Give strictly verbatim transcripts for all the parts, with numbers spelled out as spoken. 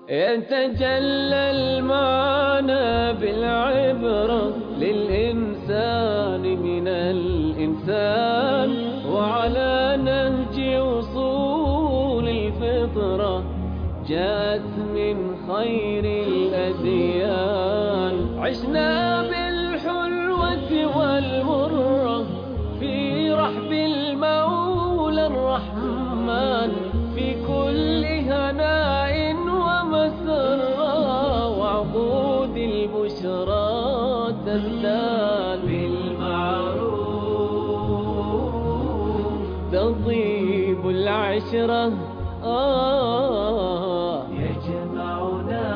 يتجلى المعنى بالعبرة للإنسان من الإنسان، وعلى نهج وصول الفطرة جاءت من خير الأديان. عشنا بالحلوة والمرة في رحب المولى الرحمن، في كل هناء ومسرة، وعقود البشرى تزداد بالمعروف، تطيب العشرة آه يجمعنا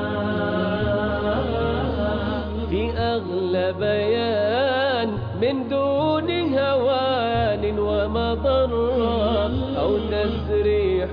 في أغلى بيان من دون هوان ومضرة أو تسريح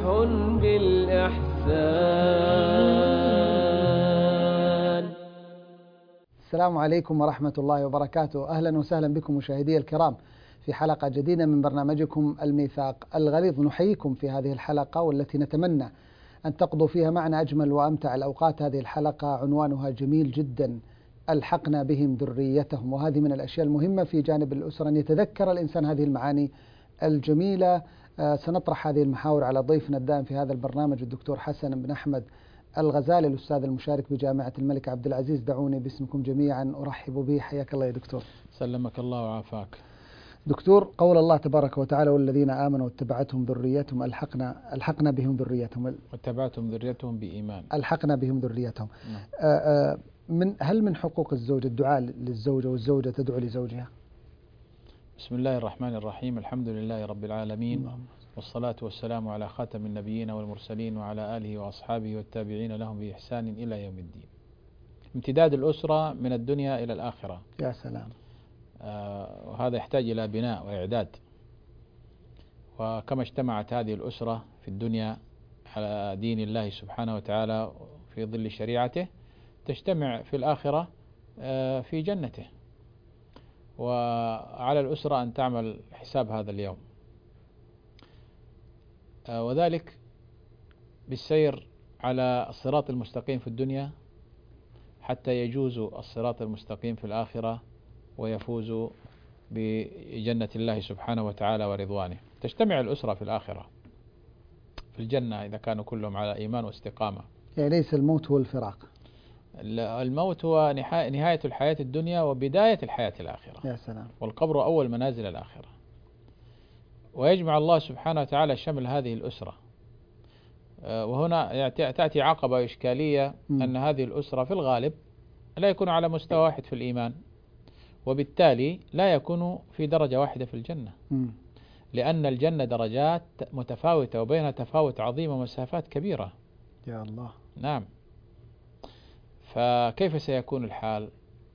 بالإحسان. السلام عليكم ورحمة الله وبركاته. أهلا وسهلا بكم مشاهدي الكرام في حلقة جديدة من برنامجكم الميثاق الغليظ. نحييكم في هذه الحلقة والتي نتمنى أن تقضوا فيها معنا أجمل وأمتع الأوقات. هذه الحلقة عنوانها جميل جدا: ألحقنا بهم ذريتهم. وهذه من الأشياء المهمة في جانب الأسرة، أن يتذكر الإنسان هذه المعاني الجميلة. آه سنطرح هذه المحاور على ضيفنا الدائم في هذا البرنامج الدكتور حسن بن أحمد الغزالي، الأستاذ المشارك بجامعة الملك عبد العزيز. دعوني باسمكم جميعا أرحب به. حياك الله يا دكتور. سلمك الله وعافاك. دكتور، قول الله تبارك وتعالى: والذين آمنوا واتبعتهم ذريتهم ألحقنا ألحقنا بهم ذريتهم واتبعتهم ذريتهم بإيمان ألحقنا بهم ذريتهم. نعم. آآ آآ من هل من حقوق الزوج الدعاء للزوجة والزوجة تدعو لزوجها؟ بسم الله الرحمن الرحيم. الحمد لله رب العالمين، نعم. والصلاة والسلام على خاتم النبيين والمرسلين وعلى آله وأصحابه والتابعين لهم بإحسان إلى يوم الدين. امتداد الأسرة من الدنيا إلى الآخرة. يا سلام. آه وهذا يحتاج إلى بناء وإعداد. وكما اجتمعت هذه الأسرة في الدنيا على دين الله سبحانه وتعالى في ظل شريعته، تجتمع في الآخرة آه في جنته. وعلى الأسرة أن تعمل حساب هذا اليوم، آه وذلك بالسير على الصراط المستقيم في الدنيا حتى يجوزوا الصراط المستقيم في الآخرة ويفوزوا بجنة الله سبحانه وتعالى ورضوانه. تجتمع الأسرة في الآخرة في الجنة إذا كانوا كلهم على إيمان واستقامة. يعني ليس الموت هو الفراق. الموت هو نهاية الحياة الدنيا وبداية الحياة الآخرة. يا سلام. والقبر أول منازل الآخرة. ويجمع الله سبحانه وتعالى شمل هذه الأسرة. وهنا تأتي عقبة إشكالية، م. أن هذه الأسرة في الغالب لا يكون على مستوى واحد في الإيمان، وبالتالي لا يكون في درجة واحدة في الجنة، م. لأن الجنة درجات متفاوتة وبينها تفاوت عظيم ومسافات كبيرة. يا الله. نعم. فكيف سيكون الحال؟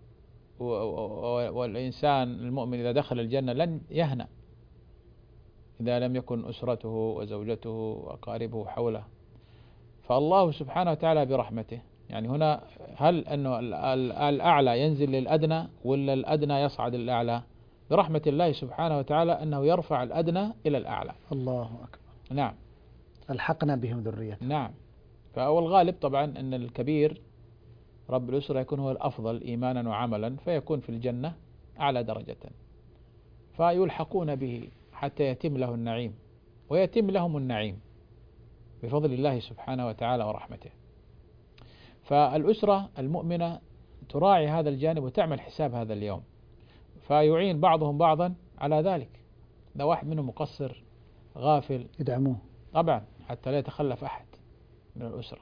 والإنسان المؤمن إذا دخل الجنة لن يهنأ إذا لم يكن أسرته وزوجته وأقاربه حوله. فالله سبحانه وتعالى برحمته، يعني هنا هل أنه الأعلى ينزل للأدنى ولا الأدنى يصعد للأعلى؟ برحمة الله سبحانه وتعالى أنه يرفع الأدنى إلى الأعلى. الله أكبر. نعم. ألحقنا بهم ذريتهم. نعم. فأول الغالب طبعا أن الكبير رب الأسرة يكون هو الأفضل إيمانا وعملا، فيكون في الجنة أعلى درجة، فيلحقون به حتى يتم له النعيم ويتم لهم النعيم بفضل الله سبحانه وتعالى ورحمته. فالأسرة المؤمنة تراعي هذا الجانب وتعمل حساب هذا اليوم، فيعين بعضهم بعضا على ذلك. لو واحد منهم مقصر غافل يدعموه طبعا حتى لا يتخلف أحد من الأسرة.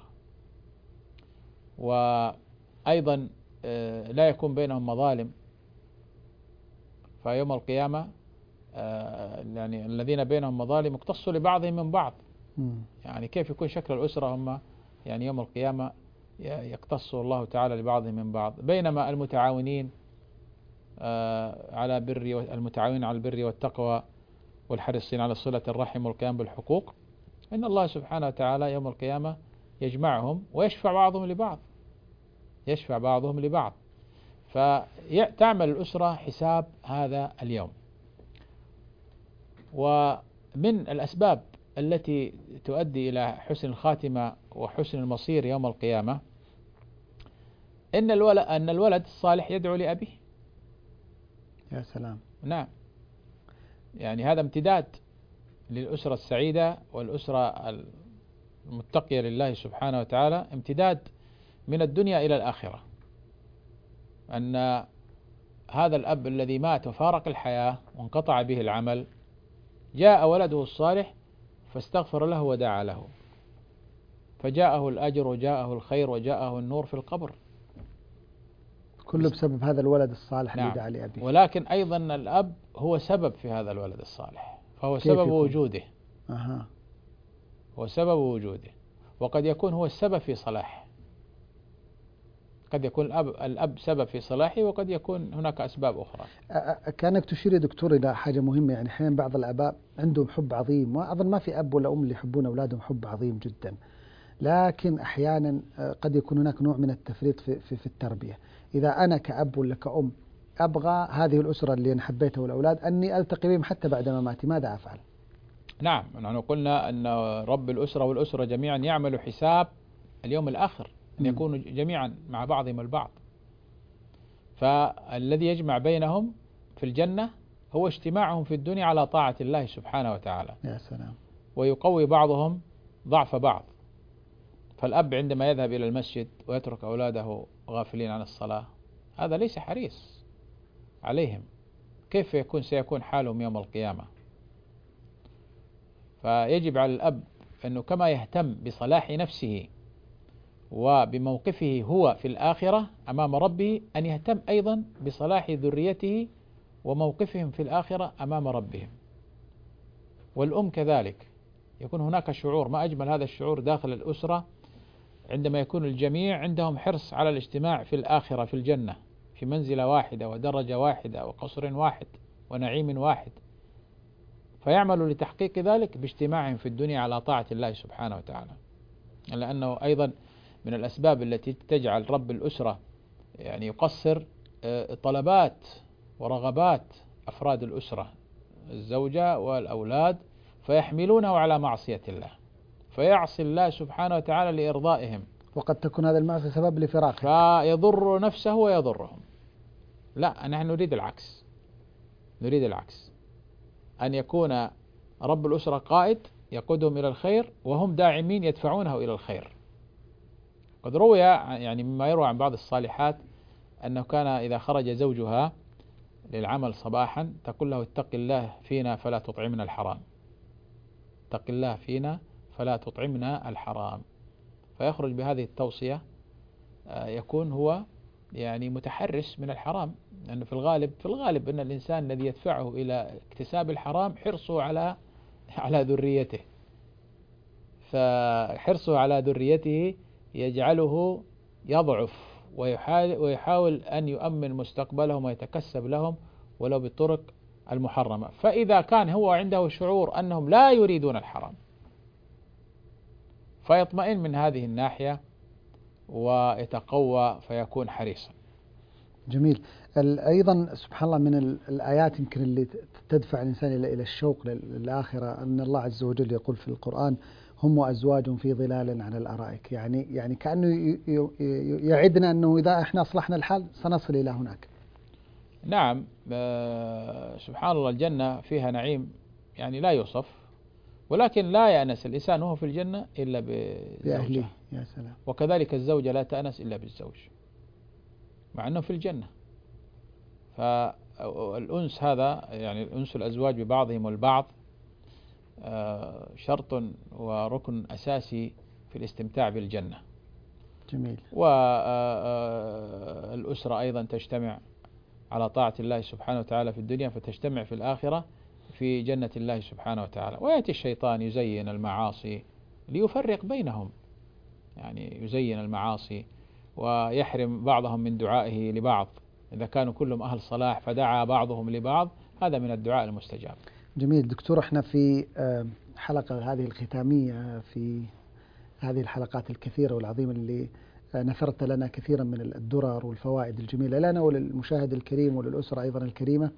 وأيضا لا يكون بينهم مظالم، فيوم القيامة يعني الذين بينهم مظالم اقتصوا لبعضهم من بعض. م. يعني كيف يكون شكل الأسرة هم يعني يوم القيامة يقتص الله تعالى لبعضهم من بعض، بينما المتعاونين على بر المتعاونين على البر والتقوى والحريصين على صلة الرحم والقيام بالحقوق، إن الله سبحانه وتعالى يوم القيامة يجمعهم ويشفع بعضهم لبعض يشفع بعضهم لبعض فتعمل الأسرة حساب هذا اليوم. ومن الأسباب التي تؤدي إلى حسن الخاتمة وحسن المصير يوم القيامة إن الولد أن الولد الصالح يدعو لأبيه. يا سلام. نعم، يعني هذا امتداد للأسرة السعيدة والأسرة المتقية لله سبحانه وتعالى، امتداد من الدنيا إلى الآخرة، أن هذا الأب الذي مات وفارق الحياة وانقطع به العمل جاء ولده الصالح فاستغفر له ودعا له، فجاءه الأجر وجاءه الخير وجاءه النور في القبر، كله بسبب هذا الولد الصالح. نعم. اللي دعا لأبيه. ولكن أيضا الأب هو سبب في هذا الولد الصالح، فهو سبب يكون؟ وجوده. أها. هو سبب وجوده، وقد يكون هو السبب في صلاحه. قد يكون الأب, الأب سبب في صلاحه، وقد يكون هناك أسباب أخرى. كانك تشير يا دكتور إلى حاجة مهمة، يعني أحيانا بعض الآباء عندهم حب عظيم، وأظن ما في أب ولا أم اللي يحبون أولادهم حب عظيم جدا، لكن أحيانا قد يكون هناك نوع من التفريط في, في, في التربية. إذا أنا كأب ولا كأم أبغى هذه الأسرة اللي أنا حبيتها والأولاد أني ألتقي بهم حتى بعد مماتي، ماذا أفعل؟ نعم، نحن قلنا أن رب الأسرة والأسرة جميعا يعملوا حساب اليوم الآخر، أن يكونوا جميعا مع بعضهم البعض. فالذي يجمع بينهم في الجنة هو اجتماعهم في الدنيا على طاعة الله سبحانه وتعالى. يا سلام. ويقوي بعضهم ضعف بعض. فالأب عندما يذهب إلى المسجد ويترك أولاده غافلين عن الصلاة، هذا ليس حريص عليهم، كيف يكون سيكون حالهم يوم القيامة؟ فيجب على الأب أنه كما يهتم بصلاح نفسه وبموقفه هو في الآخرة أمام ربه، أن يهتم أيضا بصلاح ذريته وموقفهم في الآخرة أمام ربهم. والأم كذلك، يكون هناك شعور، ما أجمل هذا الشعور داخل الأسرة عندما يكون الجميع عندهم حرص على الاجتماع في الآخرة في الجنة، في منزلة واحدة ودرجة واحدة وقصر واحد ونعيم واحد، فيعملوا لتحقيق ذلك باجتماعهم في الدنيا على طاعة الله سبحانه وتعالى. لأنه أيضا من الأسباب التي تجعل رب الأسرة يعني يقصر طلبات ورغبات أفراد الأسرة، الزوجة والأولاد، فيحملونه على معصية الله، فيعصي الله سبحانه وتعالى لإرضائهم، وقد تكون هذا المعصية سبب لفراقه، فيضر نفسه ويضرهم. لا، نحن نريد العكس، نريد العكس، أن يكون رب الأسرة قائد يقودهم إلى الخير، وهم داعمين يدفعونه إلى الخير. قد روي يعني مما يروى عن بعض الصالحات أنه كان إذا خرج زوجها للعمل صباحا تقول له: اتق الله فينا فلا تطعمنا الحرام، اتق الله فينا فلا تطعمنا الحرام. فيخرج بهذه التوصية، يكون هو يعني متحرس من الحرام، لأنه في الغالب في الغالب أن الإنسان الذي يدفعه إلى اكتساب الحرام حرصه على على ذريته، فحرصه على ذريته يجعله يضعف ويحاول, ويحاول أن يؤمن مستقبلهم ويتكسب لهم ولو بالطرق المحرمة. فإذا كان هو عنده شعور أنهم لا يريدون الحرام فيطمئن من هذه الناحية ويتقوى فيكون حريصا. جميل. أيضا سبحان الله من الآيات يمكن اللي تدفع الإنسان إلى الشوق للآخرة أن الله عز وجل يقول في القرآن: هم وأزواج في ظلال على الأرائك. يعني يعني كأنه يعدنا أنه إذا إحنا أصلحنا الحال سنصل إلى هناك. نعم، سبحان الله، الجنة فيها نعيم يعني لا يوصف، ولكن لا يأنس الإنسان وهو في الجنة إلا بزوجه. يا سلام. وكذلك الزوجة لا تأنس إلا بالزوج مع أنه في الجنة. فالأنس هذا يعني الأنس الأزواج ببعضهم البعض شرط وركن أساسي في الاستمتاع بالجنة. جميل. والأسرة أيضا تجتمع على طاعة الله سبحانه وتعالى في الدنيا، فتجتمع في الآخرة في جنة الله سبحانه وتعالى. ويأتي الشيطان يزين المعاصي ليفرق بينهم، يعني يزين المعاصي ويحرم بعضهم من دعائه لبعض. إذا كانوا كلهم أهل صلاح فدعا بعضهم لبعض، هذا من الدعاء المستجاب. جميل. دكتور، احنا في حلقة هذه الختامية في هذه الحلقات الكثيرة والعظيمة اللي نثرت لنا كثيرا من الدرر والفوائد الجميلة لنا وللمشاهد الكريم وللأسرة أيضا الكريمة،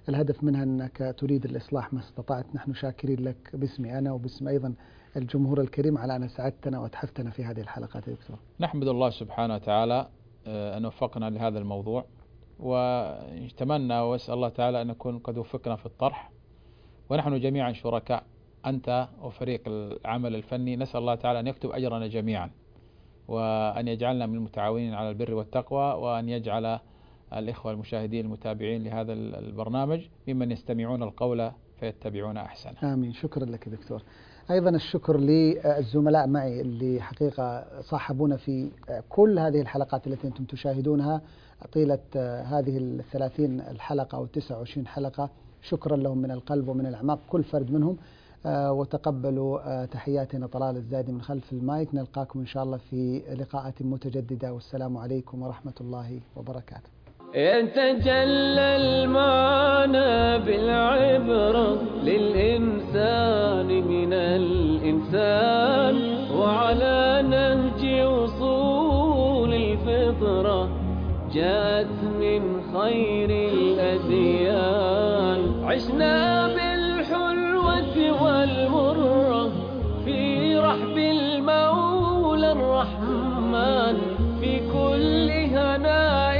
الهدف منها أنك تريد الإصلاح ما استطعت. نحن شاكرين لك باسمي أنا وباسم أيضا الجمهور الكريم على أن أسعدتنا وأتحفتنا في هذه الحلقات يا دكتور. نحمد الله سبحانه وتعالى أن وفقنا لهذا الموضوع، ونتمنى وأسأل الله تعالى أن نكون قد وفقنا في الطرح، ونحن جميعا شركاء، أنت وفريق العمل الفني. نسأل الله تعالى أن يكتب أجرنا جميعا، وأن يجعلنا من المتعاونين على البر والتقوى، وأن يجعل الإخوة المشاهدين المتابعين لهذا البرنامج ممن يستمعون القول فيتبعون أحسنه. آمين. شكرا لك دكتور. أيضا الشكر للزملاء معي اللي حقيقة صاحبونا في كل هذه الحلقات التي أنتم تشاهدونها طيلة هذه الثلاثين الحلقة أو التسعة وعشرين حلقة. شكرا لهم من القلب ومن الأعماق كل فرد منهم، وتقبلوا تحياتنا طلال الزادي من خلف المايك. نلقاكم إن شاء الله في لقاءات متجددة، والسلام عليكم ورحمة الله وبركاته. يتجلى المعنى بالعبرة للإنسان من الإنسان، وعلى نهج وصول الفطرة جاءت من خير الأديان. عشنا بالحلوة والمرة في رحب المولى الرحمن، في كل هناء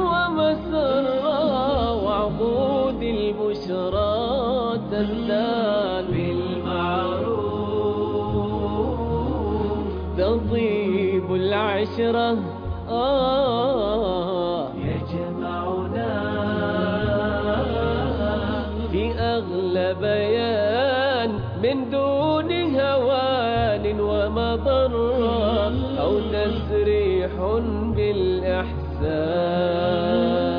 ومسرة، وعقود البشرى تزداد بالمعروف، تطيب العشرة آه يجمعنا في أغلى بيان من دون هوان ومضرة أو تسريح بالإحسان.